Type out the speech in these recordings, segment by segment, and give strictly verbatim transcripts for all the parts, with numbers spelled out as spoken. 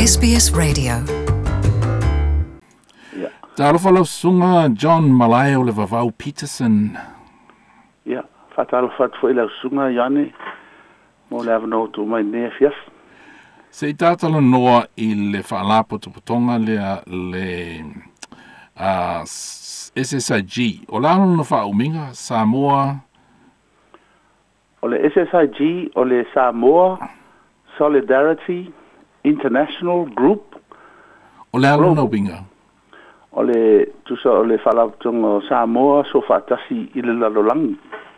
S B S Radio. Yeah. Tārawhala sunga John Malaya o le Vavau Peterson. Yeah. Fatalo fat fo ila sunga yani mo le avno tu mai ne fiaf. Se i tātala noa i le whaalapo tuputonga lea le uh, S S I G. O lano na whauminga, Samoa. O le S S I G o le Samoa Solidarity International Group. O le alo na winga. O le tusa o le whaalapotonga Samoa so whaatasi i le lalolangi.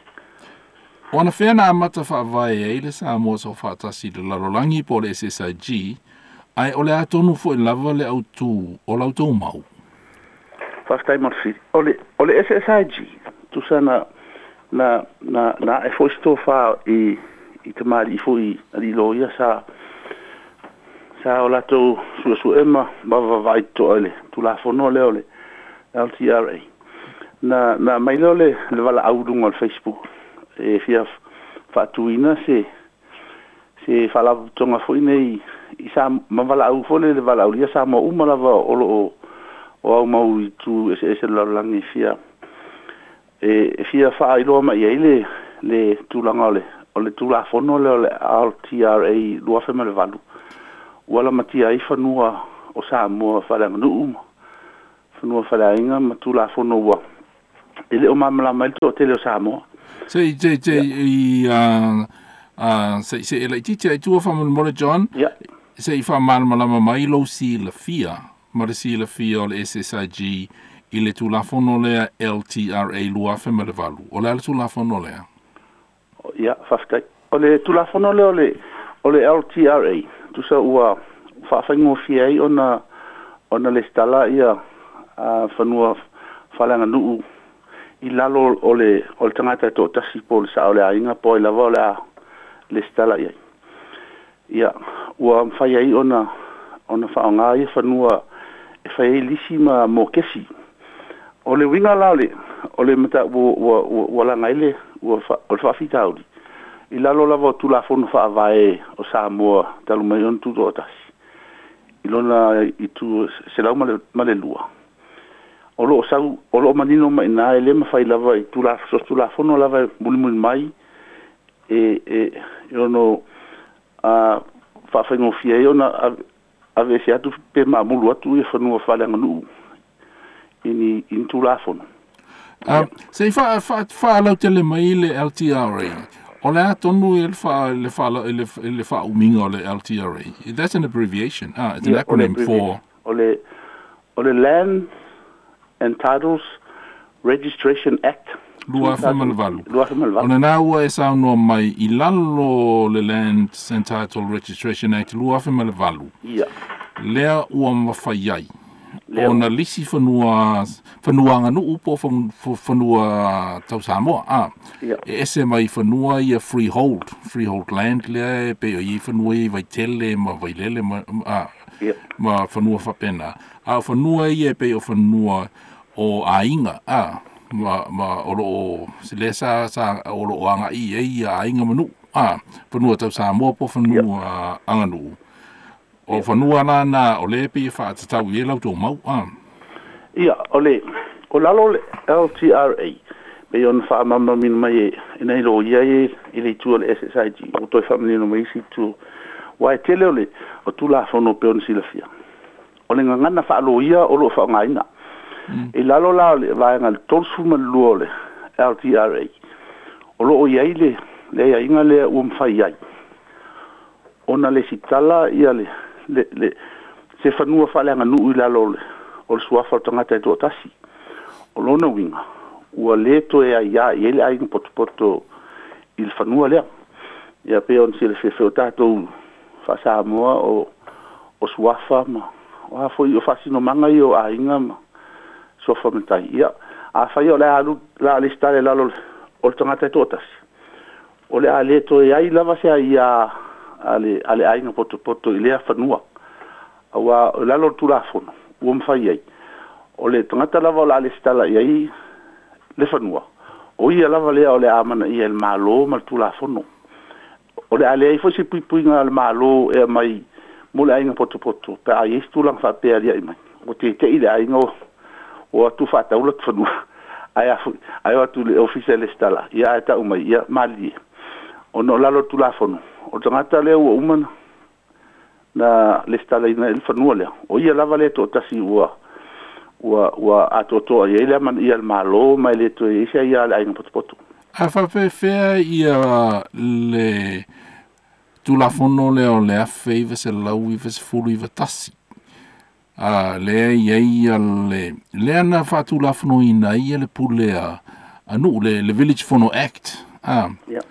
O na whea na amata whaavai e le Samoa so whaatasi le lalolangi po le S S I G, ai o le atonu fo i lava le autu o lautou mau. First time on fit. O le, o le S S I G, tusa na na na na e fo sto fa i i te mari i fo i ali loia sa sa o lato su su ema ma va vai to ele tu la fono le ole L T R A na na mai le le vala audunga al Facebook e fia fatuina se se fala tonga fo nei i sa ma vala au fo le vala au sa mo uma lava o o o mau tu ese ese la langi fia e fia fa i lo mai ele le tu langa le o le tu la fono le L T R A lo fa me le valu wala matia i fanua o sa mo fa la nu fanua fa la inga ma tu la fono wa ele o mamla mai to tele o sa mo Se se se i uh uh se se ele ti te tu fa mo John. Yeah. Se i fa mal mala mai lo si la fia. Ma le si la fia o le S S I G i le tu la fono le L T R A lo fa me le valu. O le tu la fono le. Ya, faftai. O le tu la fono le o le o le L T R A. Tu sa ua fa fa ngo fia i ona ona le stala ia a fanua falanga nu i lalo o le o le tangata to tasi po le sa o le ainga po i lava o le le stala ia. Ia, ua fai ai ona ona fa nga i fanua e fai lisi ma mo kesi. O le winga la le o le mata wo wo wala ngaile wo fa o fa fitaudi. I lalo lava tu la fono fa vai o Samoa talu mai on tu do tasi. I lona i tu se la male male lua. O lo sau o lo manino mai na ele ma fai lava i tu la so tu la fono lava mul mul mai e e io no a fa fa no fie io na ave sia tu pe ma mulu atu e fa no fa la nganu ini in tu la fono. Ah, se fa fa fa la tele mai le L T R A. O le atonu e le fa le fa le le fa uminga o le L T R A. That's an abbreviation. Ah, it's an Yeah, acronym ole, for ole ole Land and Titles Registration Act. Lua Famalvalu. Lua Famalvalu. Ona na ua e sa no mai i lalo le Land and Title Registration Act Lua Famalvalu. Yeah. Lea ua mawhaiai. Lea. Ona lisi fanua fanua nganu upo fanua tau Samoa. Ah. Yeah. E ese mai fanua i a freehold. Freehold land lea pe o i fanua i vai tele ma vai lele ma ah. Yeah. Ma fanua whapena. A fanua i e pe o fanua o ainga. Ah. Ma ma oro o se le sa sa oro o anga i e i a ainga manu. Ah. Fanua tau Samoa po fanua yeah. anganu. O yeah. Fanua na na o le pe fa tau i lau tō mau. Ah. Ia, ole, o lalo le L T R A, pe on wha mama min mai e, e nei lo ia e, i le tua le S S I G, o toi wha menino mai si tu, wa e tele ole, o tu la whono pe on sila fia. O le ngangana wha alo ia, o lo wha ngaina. Mm. E lalo la ole, vaenga le tolsu ma lua ole, L T R A. O lo o iai le, le ia inga le uam whai iai. Ona le sitala ia le, le, le, se whanua wha leanga nuu i lalo ole, o le suafa o tangata e tō tasi. O lona winga. Ua le to e a ia, i ele ainga poto poto i le whanua lea. Ia pe on si le whewhi o tātou wha moa o, o suafa ma. O hafo i o whasino manga i o ainga ma. Sofa mentai. Ia. A whai o le alu, la le stare lalo o le tangata e tō tasi. O le a le to e ai lava se a ia ale, ale ainga poto poto i lea whanua. Awa lalo tu la fono. Ua mwhai ai. O le tangata lava o la le stala i ai le whanua. O ia lava lea o le amana i el malo mal tu la fono. O le ale ai fosi pui pui ngā le malo e mai mo le ainga poto poto pe a yes tu lang fa pe ali mai o te te ile ainga o tu fa ta ulo tfanu ai a ai o tu le official stala ia ta uma ia mali o no lalo tu la fono o tangata le o umana na le stala ina il fanu le o ia lava le to tasi ua ua ua atoto ia le man ia malo mai le to ia ia le ainga poto poto a fa fe fe ia le tu la fono le o le a favor se lau i se fulu i tasi a le ia ia le le ana fa tu la fono ina ia le pule a anu le le village fono act a yeah.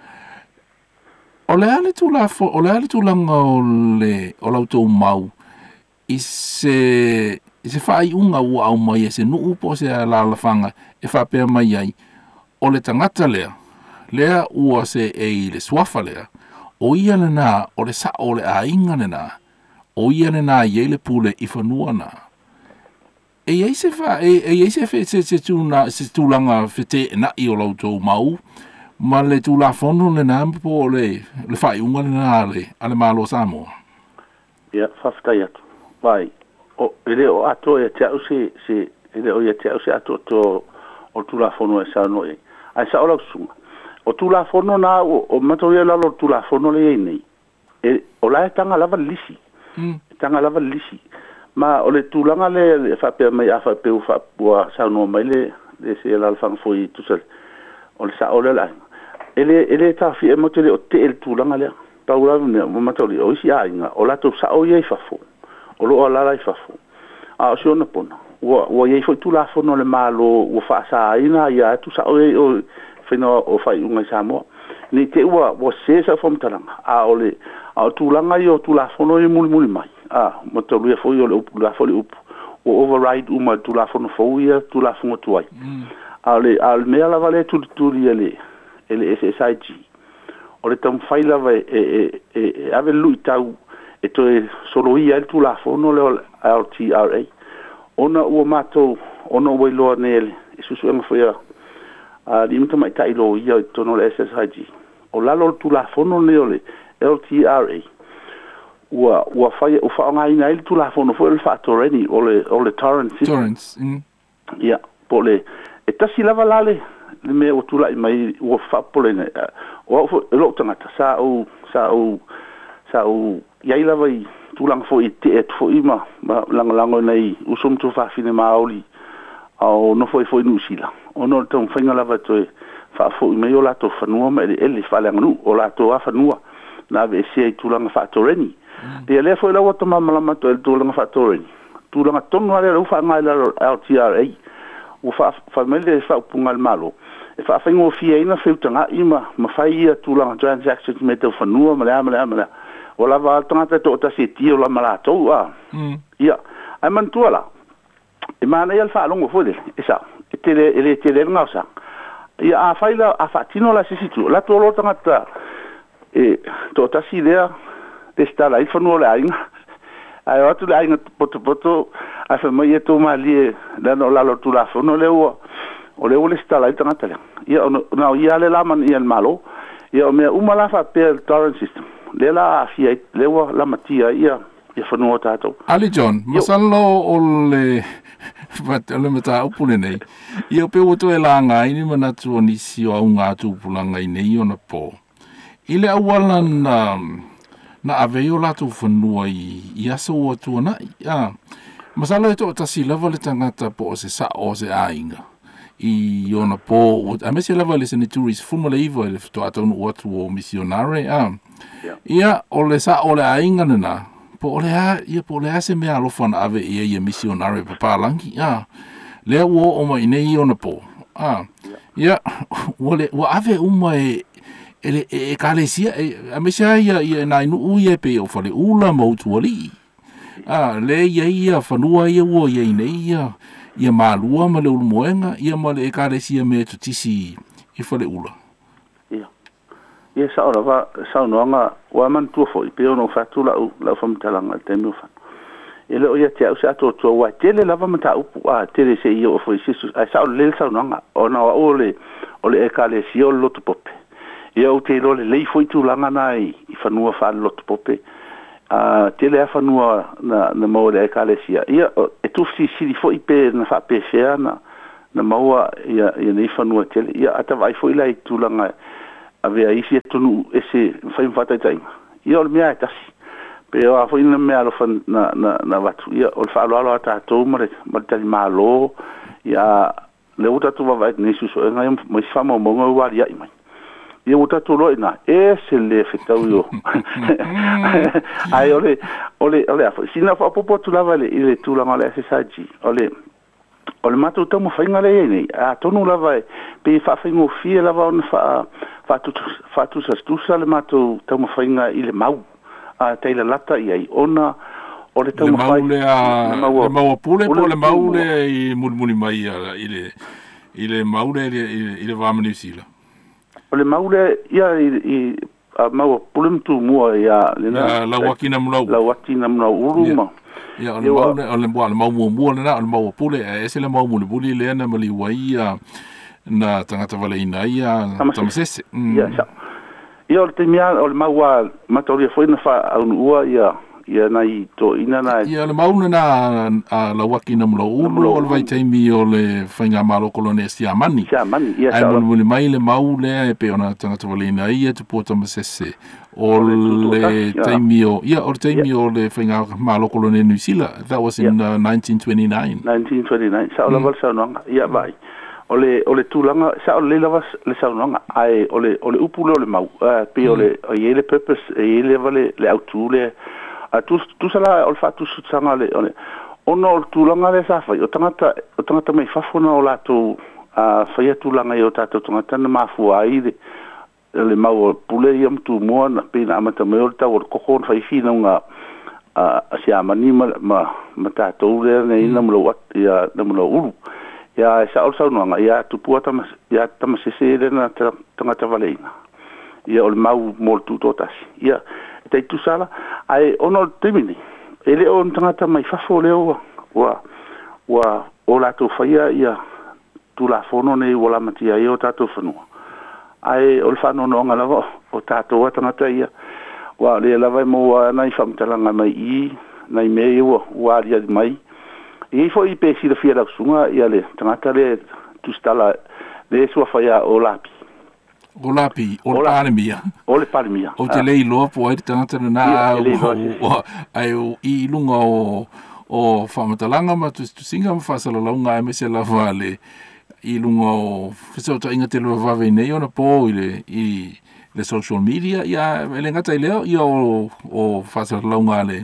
o le ale tu la fo o le ale tu langa o le o l'auto mau i se i se fai unga ua au mai e se nuu po se la la fanga e fa pe mai ai o le tangata lea lea ua se e le swafa lea o ia le na o le sa o le a inga le na o ia le na i le pule i whanua na e ei se fa e ei se fe se se tu na se tu langa fete na i o l'auto mau ma le tu la fono le na po le le fai unga le na le ale malo samo ia fafta ia vai o ele o ato e te au se se ele o ia te au se ato to o tu la fono e sa no e ai sa ola sunga o tu la fono na o, o mato ia la lo tu la fono le nei e o la tanga lava lisi mm. tanga lava lisi ma o le tu langa le, le fa pe mai afa pe u fa bua sa no mai le le se la fang foi tu sel o le sa o le la ele ele ta fi e mato le o te el tu langa le pa ula ne mo mato le o si ainga o la to sa o ye fa fo o lo ala la fa fo a o si ona pona o o ye foi tu la fono le malo o fa sa ina ya tu sa o o fino o fai unga samo ni te ua o se sa fom talanga a ole a tu langa yo tu la fono i muli muli mai a mo to lu foi o le la foi up o override uma tu la fono foi tu la fono tu ai a le al me la vale tu tu le ele S S I G o le tam fai la e e e ave lu tau e to solo ia tu la fono le L T R A ona o mato ona o lo nele isu su nga foi a limita mai tai lo ia tono le S S I G o lalo tu la fono le ole L T R A ua ua fai o fa nga ina il tu la fono foi il fatto reni ole ole torrent torrents mm. ia pole e tasi lava lale le me o tu la mai o fa pole ne o lo tanga sa o sa o sa o ia lava i tu lang foi te et foi ma lang lang nei usum tu fa fine maoli au no foi foi nu sila o no tong fainga lava to fa fo me yo la to fanua me ele fa la nu o la to fanua na ve se tu langa fa to reni e le foi la o to mama la to tu langa fa to reni tu langa to no le fa mai la L T R A o fa fa me le fa pungal malo e fa fa ngo fie ina fe tanga ima ma fa ia tu langa transactions me to fanua ma la ma la ma o la va tanga to ta se ti o la mala to a ia ai man tu la e mana ia fa longo fode esa tele ele tele ngausa ia a faila a fatino la sisitu la to lo tanga e to ta si idea de sta la ifo no la inga ai o tu la inga poto poto a fa mai to mali la no la lo tu la fo no le o o le o le sta la tanga tele ia no ia le la man ia malo ia me uma la fa per torrent system le la fia le o la matia ia ia fa no tato Ali John masalo o le but le mata upule nei ia pe o to e langa ini mana tu ni si o nga tu pulanga nei ona po ile awala na na aveo la tu fanua i ia so o tu na ia masalo to ta si level tangata po se sa o se ainga i ona po a me se level se ni tourist fumole ivo le to atonu o tu o missionare a ia o le sa o le ainga na po le a ia po le ase me alo fan ave ia ia missionary papa langi a le wo o mai nei ona po a ia wo le wo ave uma e ele e kalesia a me sa ia ia na nu u ia pe o fale ula mo tu ali a le ia ia fanua ia wo ia nei ia ia malua ma le moenga ia ma le kalesia me tu tisi i fale ula ia sa ora va sa no nga wa man tu fo i pe no fa tu la la fam talanga te mi fa ele o ia te au sa to to wa tele la va mata u a tele se io fo i sisu a sa le sa no nga o na o le o le ka le si o lo tu pope ia o te lo le le fo i tu langa nai i fa no fa lo tu pope a te le afanua na na mo le kalesia ia e tu si si fo ipe na fa pe fea na na maua ia ia nei fanua te ia ata vai foi lai tulanga ave ai si tonu ese fai fata tai ia o mea tasi pe o foi na mea lo fan na na na watu ia o fa lo ata to mare mare tali malo ia le uta tu vai nei su so ngai mai fama mo mo wa ia mai ia uta tu lo ina e se le fetau yo ai ole ole ole sina fa popo tu lava le ile tu la mala se saji ole ole matu to mo fainga le ni a tonu lava pe fa faingo fie lava on fa fa tu fa tu sa tu sa le matu to mo fainga ile mau a teila lata ia ona ole to mo fai le mau le mau pule po le mau le i mulmuli mai ile ile mau le ile va mani sila o le maule ia i a mau pulum tu mua ia le na la wakina mlau la wakina mlau uruma ia o le mau le o le mau le mau mua le na o le mau pule e se le mau muli buli le na mali wai na tangata vale ina ia tamasese ia sa ia o te mia o le mau wa matoria foi na fa au ua ia ia nai to ina na ia le mau na a la wakina mlau ulo o le vai taimi o le fainga malo kolone sia mani sia mani ia sa ai muli mai le mau le pe ona tangata vale ina ia te po tamasese o le taimi o ia o le taimi o le fainga malo kolone New Zealand that was in uh, nineteen twenty-nine nineteen twenty-nine sa ola val sa no ia vai ole ole tulanga sa ole lava le sa no ai ole ole upulo le mau pe ole ile purpose ile vale le autule a tu tu sala o fa tu sanga le ole ono tu langa le sa fa o tangata o tangata mai fa fona o la tu a fa ya tu langa yo tato tangata na mafu ai de le mau pule yam tu mo na pe na mata me o ta o ko ko fa fi na nga a sia mani ma ma ta to le ne ina mo wat ya na mo u ya sa o sa no nga ya tu puata ma ya ta ma se se le na tangata valena ya o mau mo tu totas ya te tu sala ai ono temini ele on tangata mai fafo leo wa wa o la to faia ia tu la fono nei wala matia io tato fanu ai o fa no no ngala o tato wa tangata ia wa le la vai mo nai fam talanga mai i nai me yo wa dia mai e fo i pesi de fia la sunga ia le tangata le tu stala le so faia o lapi o lapi o le palemia o le palemia o te lei loa po ai tangata na ai o i lunga o o whamatalanga ma tu singa ma whasala launga e me se la vale i lunga o whisao ta inga te lua vave nei ona po i le i le social media ia ele ngata i leo ia o o whasala launga le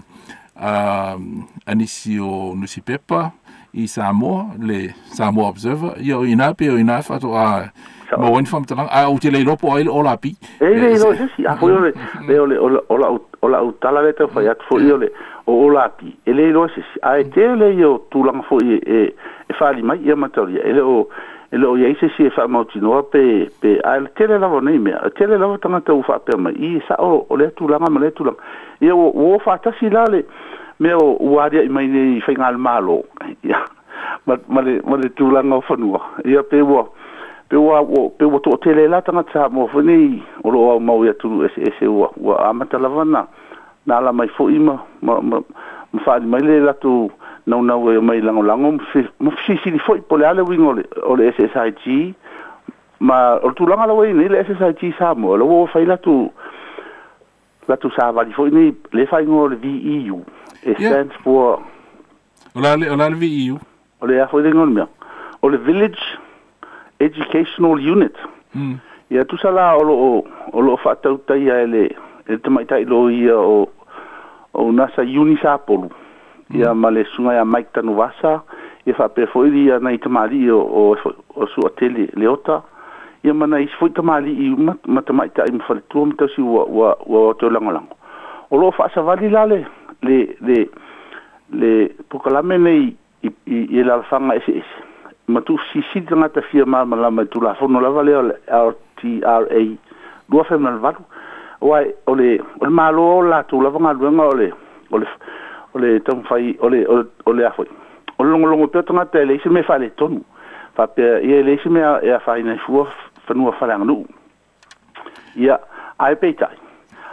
anisi o Nusi Pepa i Samoa le Samoa Observer ia o ina pe o ina whato a ma wani whamtalanga a o te lei lopo ai o la pi e le lo si a foi ole le ole ola ola utala le te fai at foi ole o la pi e le lo si a te le yo tulang foi e e fali mai ia matoria ele o ele o ia se si fa mautino pe pe a te le lavo nei me te le lavo tanga tu fa pe mai i sa o o le tulanga ma le tulang ia o o fa ta si lale me o uaria i mai nei fai ngal malo ia ma ma le ma le tulanga o fanua ia pe wo pe wa pe wa to tele la tanga tsa mo funi o lo ma o ya tu ese ese wa wa amata lavana na la mai fo ima ma ma fa mai le la tu no no we mai lango lango mo si si fo po le ale wingo o le S S I G ma o tu langa la we ni le S S I G sa mo lo wo fa la tu la tu sa va di fo ni le fa ngo le V E U it stands for o la le o la V E U o le a fo de ngol o le village educational unit. Mm. Ia tu sala o lo o lo fa tau tai ele e te mai tai lo ia o o nasa unisapolu. Ia mm. male sunga ya Mike Tanuvasa ia fa pe foi ia na itamali o o, o su ateli leota. Ia mana is foi tamali i mat mai tai me fa tu mta si wa wa wa to langolango. O lo fa sa vali lale le le le pokalame nei i i la fanga ese ese. Ma tu si si tanga ta fia ma ma ma tu la fono la vale R T R A do fa ma valu wai ole ole malo la tu la vanga luenga ole ole ole tom fai ole ole a foi ole longo longo pe tanga te le se me fa le tonu fa pe e le se me e fa ina fu fa no fa la no ia ai pe tai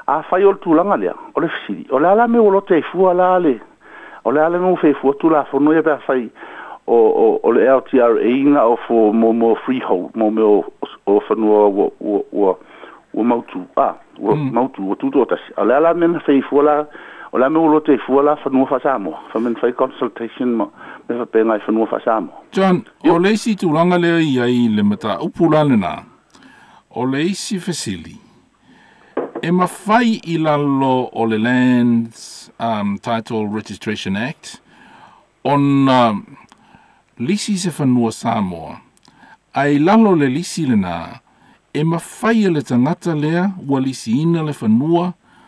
a fai o tūlanga lea, o le fisiri. O le ala me o lo te fua la le, o le ala me o fe fua tūla whanu e pia fai o, o, o le L T R A inga o fo mo mo freehold, mo me o, o whanua o, o, o, o mautu, ah, o mm. mautu, o tuto o tasi. O le ala me me fe fua la, o le ala me o lo te fua la whanua whasamo, whamen fai consultation ma, me whapenga i whanua whasamo. John, Yo. O le isi tūlanga lea i ai le mata upulane nā, o le isi fasili, e mawhai i lalo o le Lands um, Title Registration Act on um, lisi se whanua Samoa. Ai lalo le lisi le nā, e mawhai le tangata lea ua lisi ina le whanua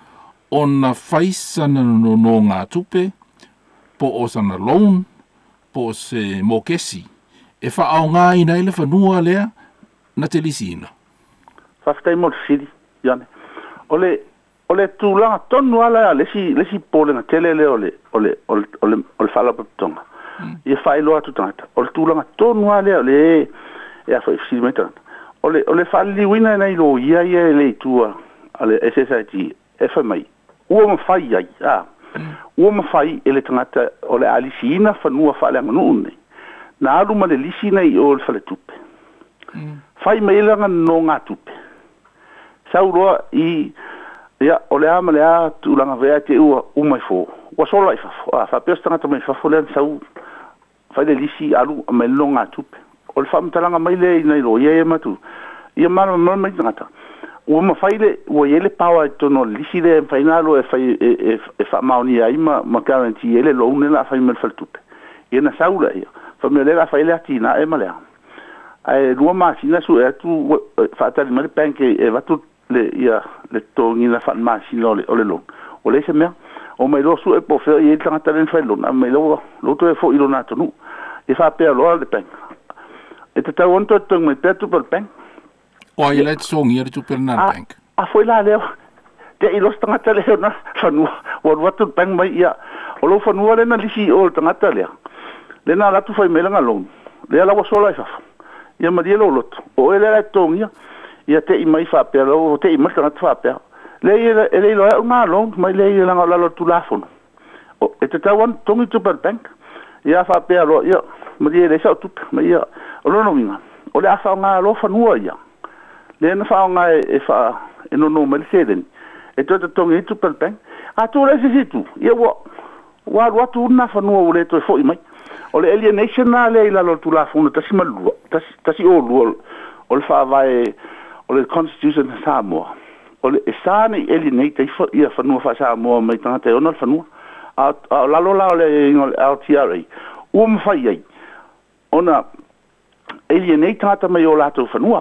o na whaisana no, no ngā tupe, po o sana loan, po o se mokesi. E whaau ngā ina i le whanua lea na te lisi ina. Whaftai mo siri, Iane. Ole ole tūlanga tonu ala lesi lesi pōlenga tele le ole ole ole ole ole whalapatonga. Mm. Ia whailoa tu tangata. Ole tūlanga tonu ala ole e a whai fisi meitanga. Ole ole whali wina nei lo ia ia le tua ale S S I T F M I. Ua mawhai ai. Ah. Mm. Ua mawhai ele tangata ole alisina whanua whaleanga nuune. Na aruma le lisi nei o le whale tupe. Mm. Whai meilanga no ngā tupe. Sauroa i ia ole ama le a tūlanga vea te ua umai fō. Ua sola i fafo. Ah, whapea stangata mai fafo lean sau whai le lisi alu mai lo ngā tupe. Ole whamtalanga mai le i nei lo ia e matu. Ia mana mana mai tangata. Ua ma whai le, ua iele pawa e tono lisi le e whainalo e whai e, e, e whamaoni ai ma ma guarantee ele lo une la whai mel whal tupe. Ia na saula ia. Whamea le la whai le ati na e ma lea. Ai rua maasina su e atu whaatari mare panke e watu le ia le tongi na fan masi no le ole lo o le se mea o mai lo su e po fe e tanga talen fa lo na mai lo lo to e fo i lo na tonu e fa pe lo le pen e te ta wonto tong mai pe tu per pen o ai le song ia tu per na pen a foi la le te i lo tanga tale na fa no o wat tu pen mai ia o lo fa no le na lisi o tanga tale le na la tu fa me la lo le la wa sola fa ia ma di lo lo o ele la tongi ia te i mai whapea lau, te i mai tanga whapea. Lei e lei loa ngā long, mai lei e langa lalo tu lafono. E te tauan tongi tuper bank, ia whapea loa, ia, mari e leisa o tupe, mai ia, o lono winga. O le a whao ngā loa whanua ia. Le na whao ngā e wha, e nono mai le sēdeni. E te tongi i tuper bank, a tu le se situ, ia wa, wa watu una whanua o le to e fo i mai. O le alienation na le i lalo tu lafono, tasi malua, tasi, tasi o lua, o le wha vai o le Constitution Samoa. O le e sāne i alienate i ia whanua wha Samoa mai tangata e ona le whanua. A, a lalo lao le L T R A. Ua mawhai ai. Ona alienate tangata mai o lato whanua.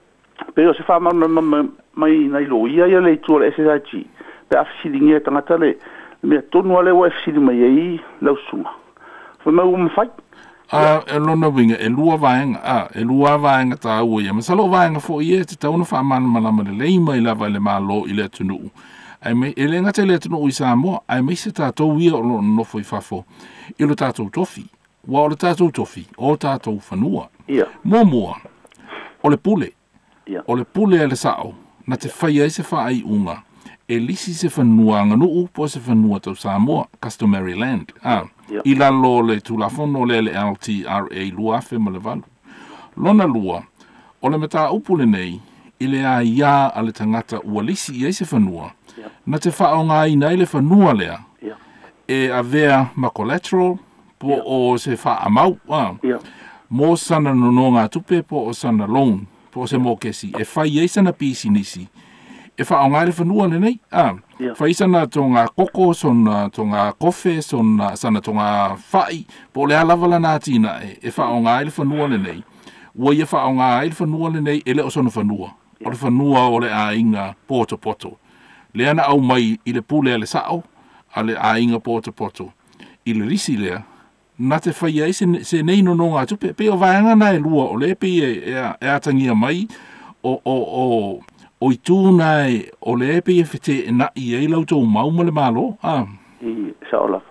Pe o se wha mauna mai nei lo ia ia le tua le S S I T. Pe a fisilingi e tangata le mea tonua le wa e fisili mai ei lau sunga. Wha mai ua mawhai. Ah, e lona winga, e lua vaenga, ah, e lua vaenga tā ua ia. Masalo vaenga fo ia, te tauna wha amana malama le leima i lava le malo i le atunu. Ai mei, e le ngata le atunu i Samoa, ai mei se tātou ia o lona nofo i fafo. I lo tātou tofi. Wa o le tātou tofi, o tātou whanua. Ia. Mua mua, o le pule. Ia. O le pule e le sao, na te whai ai se wha ai unga. E lisi se whanua nganuu, po se whanua tau Samoa, customary land. Ah. Yeah. I lalo le tulafono le le L T R A lua fe ma le valu. Lona lua, o le mata upule nei, i le a ia a le tangata ua lisi i eise whanua, yeah. Na te whao ngā i nei le whanua lea, yeah. E a vea ma collateral, po yeah. O se wha amau, ah. Yeah. Mō sana no ngā tupe, po o sana loan, po se mō kesi, e whai eisa na pisi nisi, e whao ngā le whanua le nei, ah. Yeah. Whaisana tō ngā koko, sona tō ngā kofe, sona sana tō ngā whai, po le alavala nā tīna e, e whao ngā ele whanua le nei. Ua ia whao ngā ele whanua le nei, e le o sona whanua. Yeah. O le whanua o le a inga poto poto. Le ana au mai i le pule a le sao, a le a inga poto poto. I le risi lea, nā te whai ai se, se nei no no ngā tupe, pe o vaenga nā e lua, o le pe e, e, e atangia mai, o, o, o, o i tūnai o le epe e white e na i e lau tō mauma le malo. Ah. I sa ola.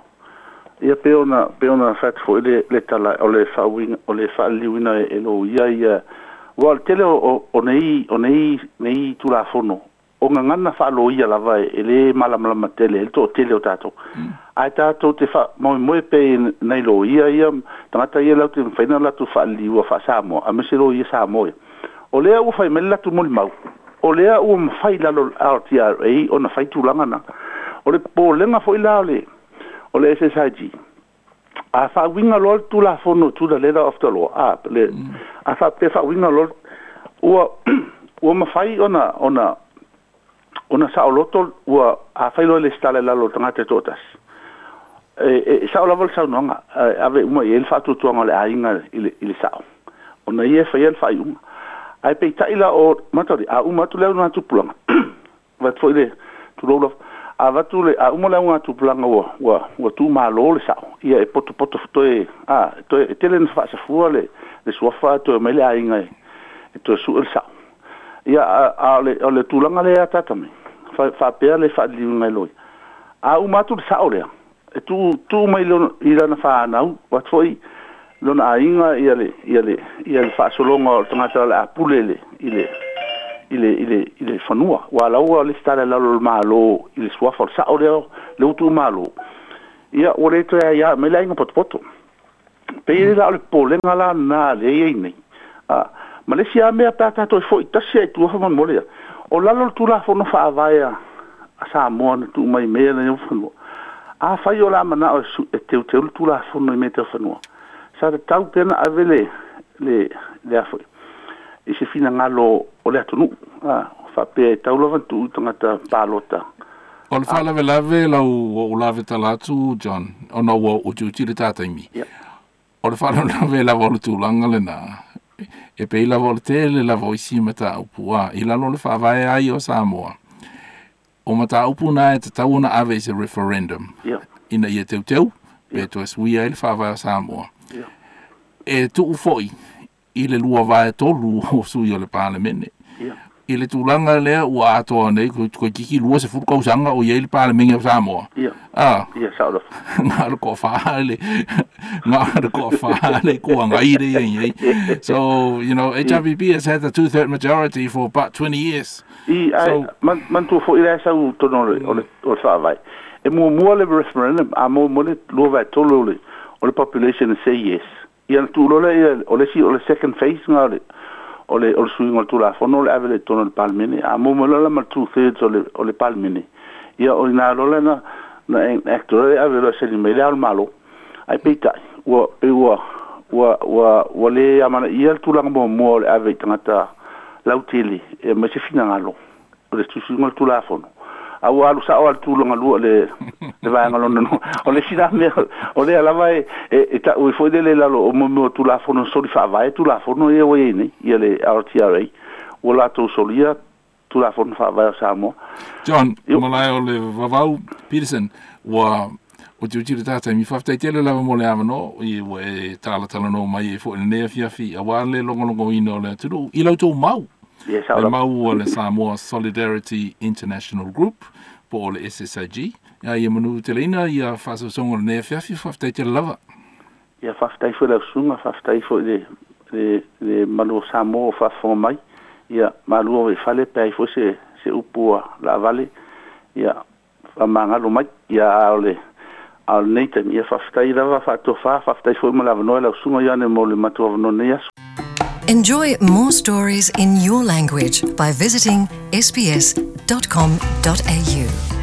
Ia peona, peona what fo le, le tala o le whawinga, o le whaaliwina e lo ia ia. Wa tele o, o nei, o nei, nei tūla whono. o ngana fa lo ia lava e le malamalama tele to tele o tato ai tato te fa mo mo pe nei lo ia ia tangata ia la te faina la tu fa liwa fa samo a me se lo ia samo o le u fai mela tu mo mau o le u m fai la lo R T R A o na fai tu langa na o le po lenga foi la le o le S S I G a fa winga lo tu la fono tu la letter of the law a le a fa pe fa winga lo o o ma fai ona ona ona sa o loto ua a failo le stale la lo tanga te totas e e sa o la vol sa no nga ave uma e el fatu tu nga le ainga ile ile sa ona ie fa el fa yung ai pe taila o matori a uma tu le na tu planga va foi le tu lo a va tu le a uma le una tu planga o wa wa tu ma lo le sa ia e poto poto to e a to e tele fa sa fu le le sofa to me le ainga e to su el sa ia a le le tulanga le atata me fa fa pe le fa li ngai loi a u matu sa ole e tu tu mai lo ira na fa na wat foi lo na inga ia le ia le ia le fa solonga tanga la pulele ile ile ile ile fanua wala o le stare la lo malo ile swa for sa ole le tu malo ia o le to ia me la inga pot poto pe ile la le polenga la na le ye ni a Malaysia me apata to foi tasi tu fa mon molia o lalo tu la fo no fa vaia sa mo tu mai me na fo a fa yo la mana o te te tu la fo no me te fo no sa te tau pena avele le le afo e se fina ngalo o le tunu a fa pe tau lo tu tanga ta palota o le fa la vela vela o la veta la tu John o no o tu ti ta ta mi o le fa la vela o tu langa le na e pe la voltele la voisi mata upua i la no le fa vai ai o Samoa o mata upuna e te tauna ave se referendum yeah. ina ia teu teu pe to es wi ai le fa vai o Samoa yeah. e tu foi i le lua vai tolu o su i le parlamento yeah. i le tulanga le o ato nei ko ko kiki lua se fu ko sanga o i le parlamento o Samoa yeah. ah yeah, sort of ngalo ko fa le ngalo ko fa le ko ngai re ye so you know H R V P has had a two-third majority for about twenty years i so, man man tu fo ila sa u to no o o fa vai e mo mo le referendum a mo mo le lo va to lo le o le population say yes ia tu lo le o le si o le second phase ngale o le o swing o tu la fo no le avele to no palmini a mo mo la ma two-thirds o le o le palmini ia o na lo le na na actor avele se ni me le al malo ai pita o pe o o o le amana ia tu la mo mo le ave tangata lautili e me se fina ngalo o le tu swing o tu la fo a wa lu sa o tu lo ngalu le le va ngalo no o le sina me o le ala vai e ta o foi dele la lo mo mo tu la fo no so di fa vai tu la fo no e o ni ia le R T R A o la tu solia tu la fo no fa vai sa mo John malai o le vavau Peterson wa o tu tira tata mi fafta tele la mo le amano i o e tala tala no mai e fo ne fia fi a wa le longo longo ino le tu i lo tu mau yes le mau o le Samoa Solidarity International Group po le S S I G ya i manu telena ia fa so songo ne fia fi fafta tele lava ia fafta fo la sunga fafta fo le le le manu Samoa fa fo mai ia malu e fale pe fo se se upua la vale ia fa manga lo mai ia ole al neita mi faftai lava fa to fa faftai fo mo lava no la sunga ia ne mo le matu no ne as. Enjoy more stories in your language by visiting s b s dot com dot a u.